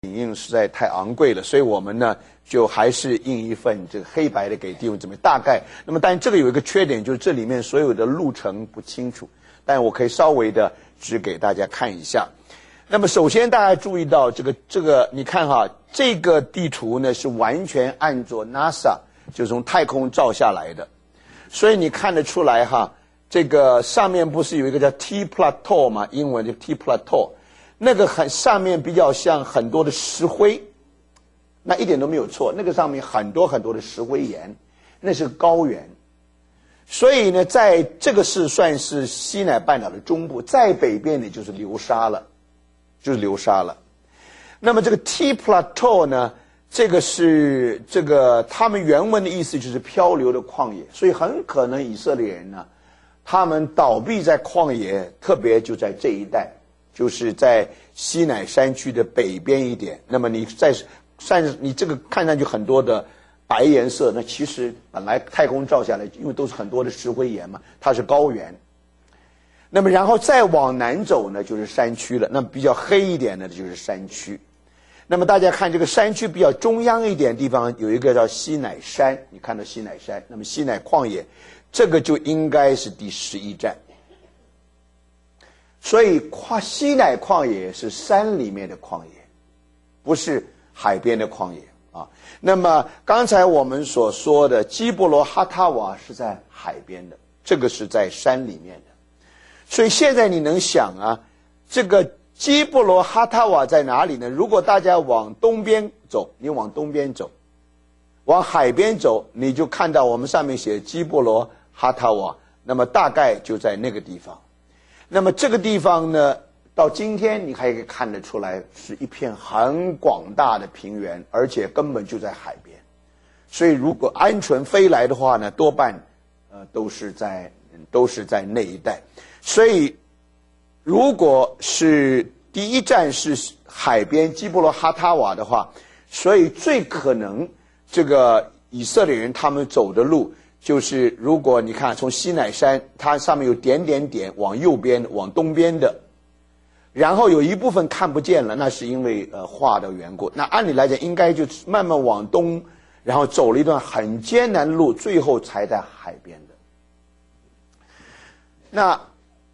影印实在太昂贵了，所以我们呢就还是印一份这个黑白的给弟兄姊妹大概。那么但这个有一个缺点，就是这里面所有的路程不清楚，但我可以稍微的指给大家看一下。那么首先大家注意到这个你看哈，这个地图呢是完全按照 NASA 就从太空照下来的，所以你看得出来哈，这个上面不是有一个叫 T Plateau 吗？英文就 T Plateau。那个上面比较像很多的石灰，那一点都没有错。那个上面很多很多的石灰岩，那是高原。所以呢，在这个是算是西乃半岛的中部，再北边的就是流沙了，那么这个 T Plateau 呢，这个他们原文的意思就是漂流的旷野，所以很可能以色列人呢，他们倒闭在旷野，特别就在这一带。就是在西乃山区的北边一点，那么你这个看上去很多的白颜色，那其实本来太空照下来，因为都是很多的石灰岩嘛，它是高原。那么然后再往南走呢，就是山区了。那么比较黑一点的就是山区。那么大家看这个山区比较中央一点地方有一个叫西乃山，你看到西乃山，那么西乃旷野，这个就应该是第11站。所以西乃旷野是山里面的旷野，不是海边的旷野啊。那么刚才我们所说的基布罗哈塔瓦是在海边的，这个是在山里面的。所以现在你能想啊，这个基布罗哈塔瓦在哪里呢？如果大家往东边走，你往东边走，往海边走，你就看到我们上面写基布罗哈塔瓦，那么大概就在那个地方。那么这个地方呢，到今天你还可以看得出来是一片很广大的平原，而且根本就在海边。所以如果鹌鹑飞来的话呢，多半都是在那一带。所以如果是第一站是海边基布罗哈塔瓦的话，所以最可能这个以色列人他们走的路，就是如果你看从西乃山，它上面有点点点往右边往东边的，然后有一部分看不见了，那是因为画的缘故。那按理来讲应该就慢慢往东，然后走了一段很艰难的路，最后才在海边的。那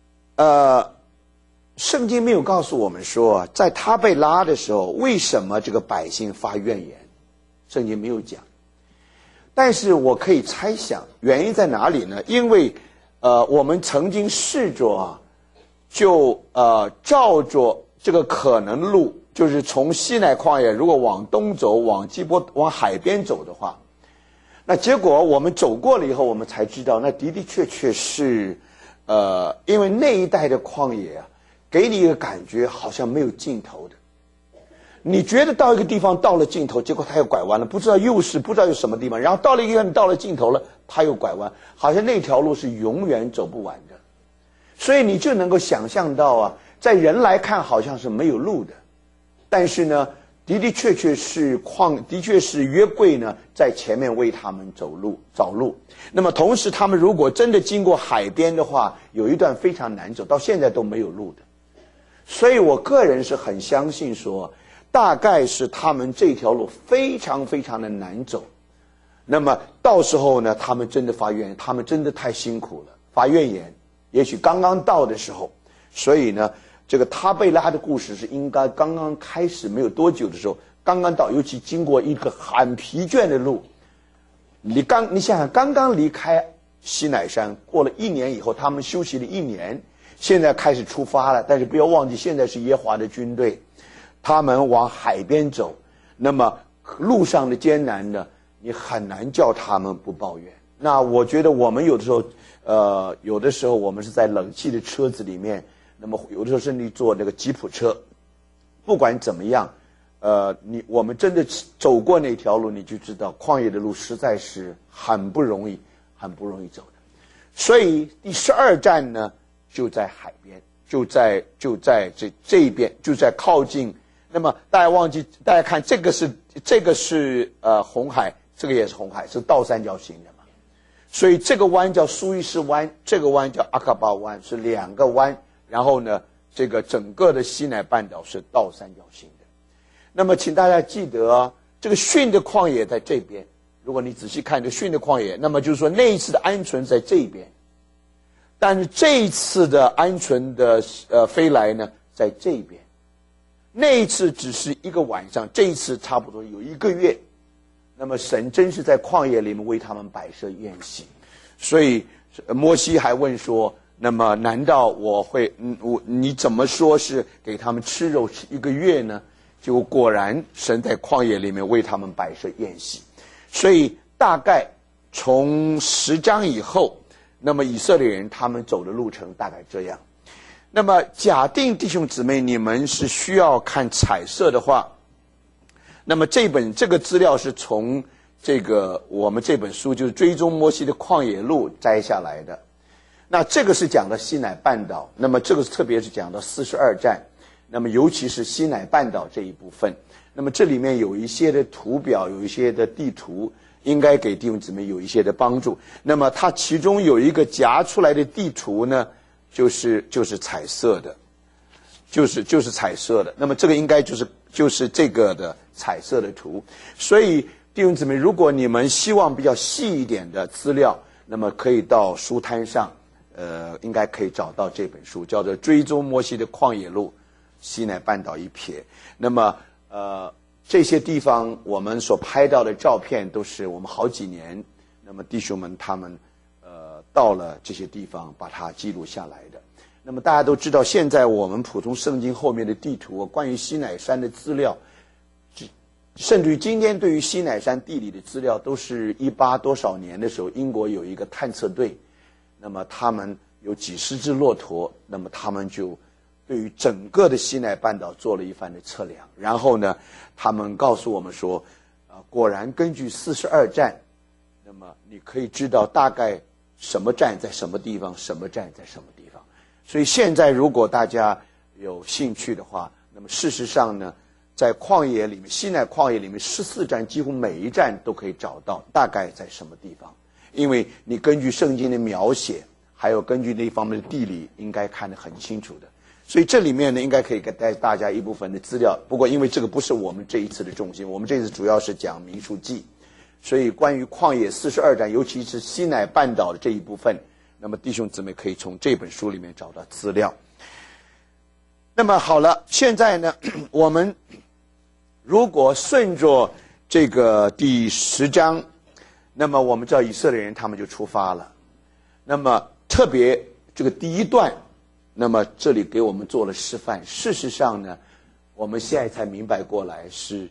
圣经没有告诉我们说，在他被拉的时候，为什么这个百姓发怨言，圣经没有讲。但是我可以猜想原因在哪里呢？因为我们曾经试着就照着这个可能路，就是从西乃旷野如果往东走，往海边走的话，那结果我们走过了以后，我们才知道那的的确确是因为那一带的旷野啊，给你一个感觉好像没有尽头的。你觉得到一个地方到了尽头，结果它又拐弯了，不知道有什么地方，然后到了一个地方到了尽头了，它又拐弯，好像那条路是永远走不完的。所以你就能够想象到啊，在人来看好像是没有路的，但是呢，的的确确是约柜呢在前面为他们找路。那么同时他们如果真的经过海边的话，有一段非常难走，到现在都没有路的。所以我个人是很相信说，大概是他们这条路非常非常的难走，那么到时候呢，他们真的发怨言，他们真的太辛苦了，发怨言。也许刚刚到的时候，所以呢，这个他被拉的故事是应该刚刚开始没有多久的时候，刚刚到，尤其经过一个很疲倦的路。你想想，刚刚离开西乃山，过了1年以后，他们休息了1年，现在开始出发了。但是不要忘记，现在是耶和华的军队。他们往海边走，那么路上的艰难呢，你很难叫他们不抱怨。那我觉得我们有的时候我们是在冷气的车子里面，那么有的时候甚至坐那个吉普车，不管怎么样，我们真的走过那条路，你就知道旷野的路实在是很不容易走的。所以第12站呢，就在海边，就在这一边，就在靠近。那么大家看这个是红海，这个也是红海，是倒三角形的嘛。所以这个湾叫苏伊士湾，这个湾叫阿卡巴湾，是2个湾。然后呢，这个整个的西乃半岛是倒三角形的。 那么请大家记得，这个训的旷野在这边。如果你仔细看这训的旷野，那么就是说那一次的鹌鹑在这边，但是这一次的鹌鹑的飞来呢，在这边。那一次只是一个晚上，这一次差不多有1个月。那么神真是在旷野里面为他们摆设宴席，所以摩西还问说：那么难道你怎么说是给他们吃肉吃1个月呢？结果果然神在旷野里面为他们摆设宴席。所以大概从10章以后，那么以色列人他们走的路程大概这样。那么假定弟兄姊妹你们是需要看彩色的话，那么这个资料是从我们这本书就是追踪摩西的旷野录摘下来的。那这个是讲的西乃半岛，那么这个特别是讲到42站，那么尤其是西乃半岛这一部分。那么这里面有一些的图表，有一些的地图，应该给弟兄姊妹有一些的帮助。那么它其中有一个夹出来的地图呢，就是彩色的，就是彩色的。那么这个应该就是这个的彩色的图。所以弟兄姊妹，如果你们希望比较细一点的资料，那么可以到书摊上，应该可以找到这本书，叫做《追踪摩西的旷野录：西乃半岛一瞥》。那么这些地方我们所拍到的照片都是我们好几年，那么弟兄们他们到了这些地方把它记录下来的。那么大家都知道，现在我们普通圣经后面的地图关于西乃山的资料，甚至于今天对于西乃山地理的资料，都是18多少年的时候，英国有一个探测队，那么他们有几十只骆驼，那么他们就对于整个的西乃半岛做了一番的测量，然后呢，他们告诉我们说，果然根据42站，那么你可以知道大概什么站在什么地方，什么站在什么地方。所以现在如果大家有兴趣的话，那么事实上呢，在旷野里面，西乃旷野里面14站，几乎每一站都可以找到大概在什么地方，因为你根据圣经的描写，还有根据那方面的地理，应该看得很清楚的。所以这里面呢，应该可以给大家一部分的资料。不过因为这个不是我们这一次的重心，我们这次主要是讲民数记，所以关于旷野42站，尤其是西乃半岛的这一部分，那么弟兄姊妹可以从这本书里面找到资料。那么好了，现在呢，我们如果顺着这个第10章，那么我们知道以色列人他们就出发了。那么特别这个第1段，那么这里给我们做了示范。事实上呢，我们现在才明白过来是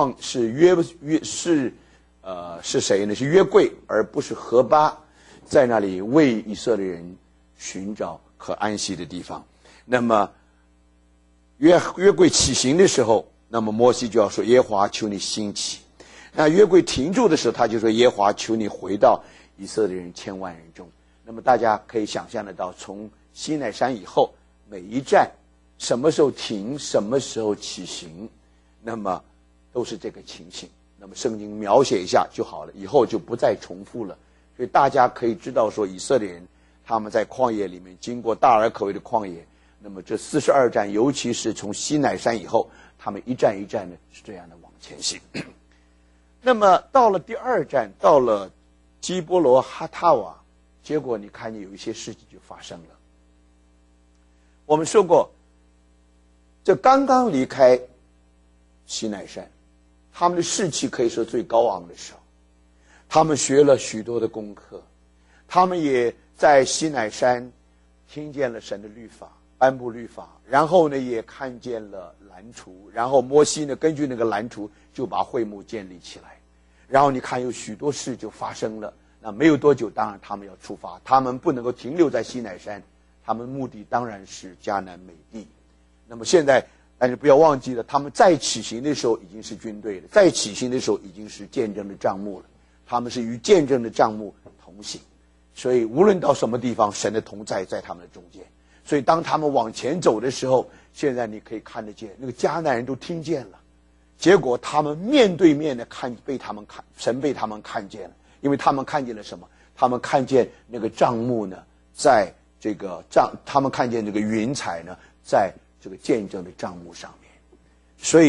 谁呢？是约柜，而不是何巴，在那里为以色列人寻找可安息的地方。那么约柜起行的时候，那么摩西就要说：耶和华求你兴起。那约柜停住的时候，他就说：耶和华求你回到以色列人千万人中。那么大家可以想象得到，从西乃山以后，每一站什么时候停，什么时候起行，那么都是这个情形。那么圣经描写一下就好了，以后就不再重复了。所以大家可以知道说，以色列人他们在旷野里面经过大而可畏的旷野，那么这42站，尤其是从西乃山以后，他们一站一站的是这样的往前行。那么到了第2站，到了基波罗哈塔瓦，结果你看见有一些事情就发生了。我们说过，这刚刚离开西乃山，他们的士气可以说最高昂的时候，他们学了许多的功课，他们也在西乃山听见了神的律法，颁布律法，然后呢也看见了蓝图，然后摩西呢根据那个蓝图就把会幕建立起来，然后你看有许多事就发生了。那没有多久，当然他们要出发，他们不能够停留在西乃山，他们目的当然是迦南美地。那么现在，但是不要忘记了，他们再起行的时候已经是军队了，再起行的时候已经是见证的帐幕了，他们是与见证的帐幕同行。所以无论到什么地方，神的同在在他们的中间。所以当他们往前走的时候，现在你可以看得见，那个迦南人都听见了，结果他们面对面的神被他们看见了。因为他们看见了什么？他们看见那个帐幕呢，在这个他们看见这个云彩呢，在这个见证的帐幕上面。所以弟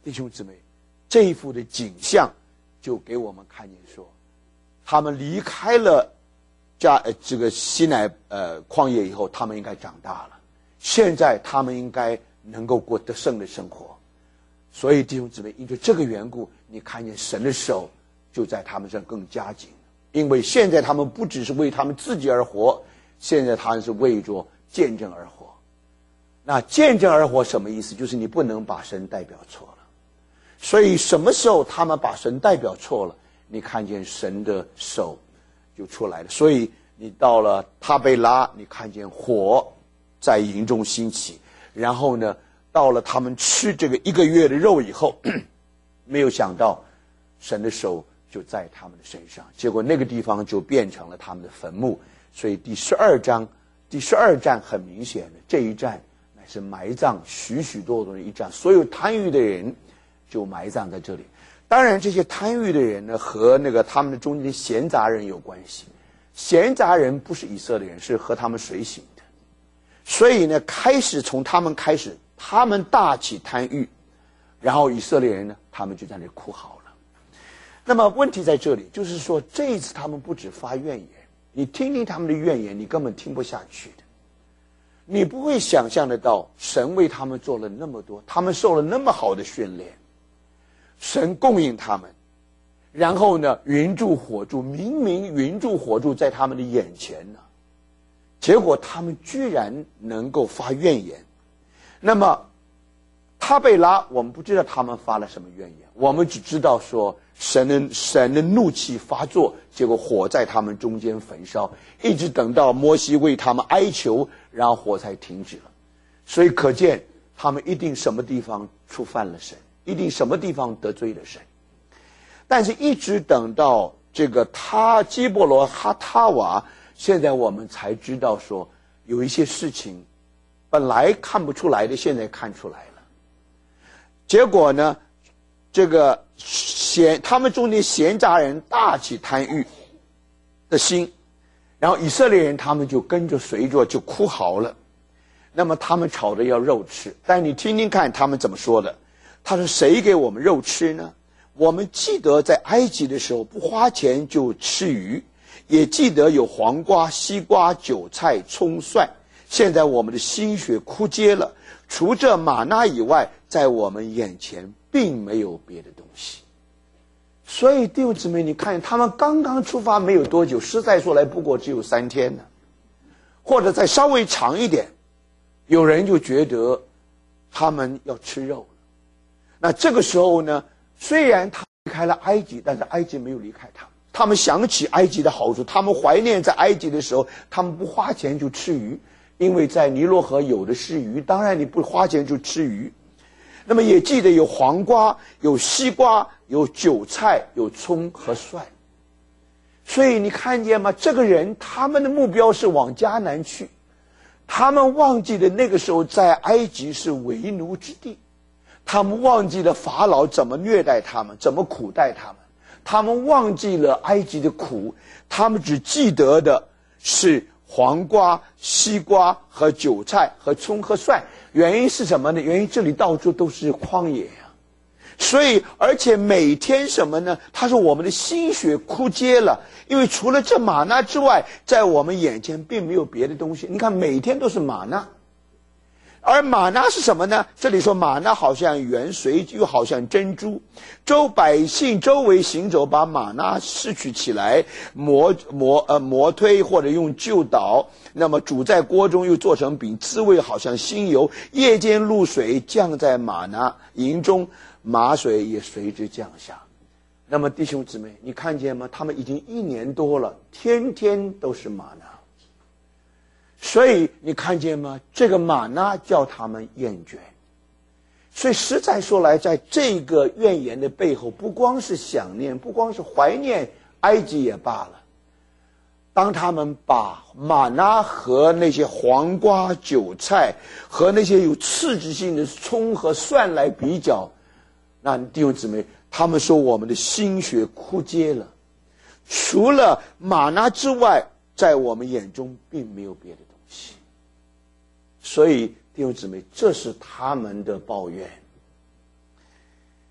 弟兄姊妹，这一幅的景象就给我们看见说，他们离开了这个西乃旷野以后，他们应该长大了，现在他们应该能够过得胜的生活。所以弟兄姊妹，因为这个缘故，你看见神的手就在他们身上更加紧，因为现在他们不只是为他们自己而活，现在他们是为着见证而活。那见证而活什么意思？就是你不能把神代表错了。所以什么时候他们把神代表错了，你看见神的手就出来了。所以你到了他贝拉，你看见火在营中兴起，然后呢，到了他们吃这个1个月的肉以后，没有想到神的手就在他们的身上，结果那个地方就变成了他们的坟墓。所以第12站很明显的，这一站乃是埋葬许许多多的一站，所有贪欲的人就埋葬在这里。当然这些贪欲的人呢，和那个他们的中间的闲杂人有关系。闲杂人不是以色列人，是和他们随行的。所以呢，从他们开始，他们大起贪欲，然后以色列人呢，他们就在那里哭嚎了。那么问题在这里，就是说这一次他们不只发怨言，你听听他们的怨言，你根本听不下去的。你不会想象得到，神为他们做了那么多，他们受了那么好的训练，神供应他们，然后呢，云柱火柱，明明云柱火柱在他们的眼前呢，结果他们居然能够发怨言。那么他贝拉，我们不知道他们发了什么怨言，我们只知道说神的怒气发作，结果火在他们中间焚烧，一直等到摩西为他们哀求，然后火才停止了。所以可见他们一定什么地方触犯了神，一定什么地方得罪了神。但是一直等到这个基波罗哈塔瓦，现在我们才知道说有一些事情本来看不出来的，现在看出来了。结果呢，这个他们中间闲杂人大起贪欲的心，然后以色列人他们就跟着随着就哭嚎了。那么他们吵着要肉吃，但你听听看他们怎么说的。他说，谁给我们肉吃呢？我们记得在埃及的时候不花钱就吃鱼，也记得有黄瓜、西瓜、韭菜、葱、蒜。现在我们的心血枯竭了，除这玛纳以外，在我们眼前并没有别的东西。所以弟兄姊妹，你看他们刚刚出发没有多久，实在说来不过只有3天呢，或者再稍微长一点，有人就觉得他们要吃肉了。那这个时候呢，虽然他离开了埃及，但是埃及没有离开他们。他们想起埃及的好处，他们怀念在埃及的时候，他们不花钱就吃鱼，因为在尼罗河有的是鱼，当然你不花钱就吃鱼。那么也记得有黄瓜、有西瓜、有韭菜、有葱和蒜。所以你看见吗？这个人他们的目标是往迦南去，他们忘记了那个时候在埃及是为奴之地，他们忘记了法老怎么虐待他们，怎么苦待他们，他们忘记了埃及的苦，他们只记得的是黄瓜、西瓜和韭菜和葱和蒜。原因是什么呢？原因这里到处都是旷野啊，所以而且每天什么呢？他说我们的心血枯竭了，因为除了这玛纳之外，在我们眼前并没有别的东西。你看每天都是玛纳，而玛纳是什么呢？这里说玛纳好像圆髓，又好像珍珠。百姓周围行走，把玛纳拾取起来，磨推或者用臼捣，那么煮在锅中，又做成饼，滋味好像新油。夜间露水降在玛纳营中，马水也随之降下。那么弟兄姊妹，你看见吗？他们已经1年多了，天天都是玛纳。所以你看见吗？这个玛纳叫他们厌倦。所以实在说来，在这个怨言的背后，不光是想念，不光是怀念埃及也罢了。当他们把玛纳和那些黄瓜、韭菜和那些有刺激性的葱和蒜来比较，那弟兄姊妹，他们说我们的心血枯竭了，除了玛纳之外，在我们眼中并没有别的东西。所以弟兄姊妹，这是他们的抱怨。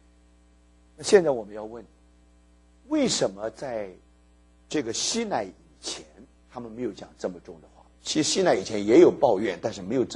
现在我们要问，为什么在这个西奈以前，他们没有讲这么重的话？其实西奈以前也有抱怨，但是没有这么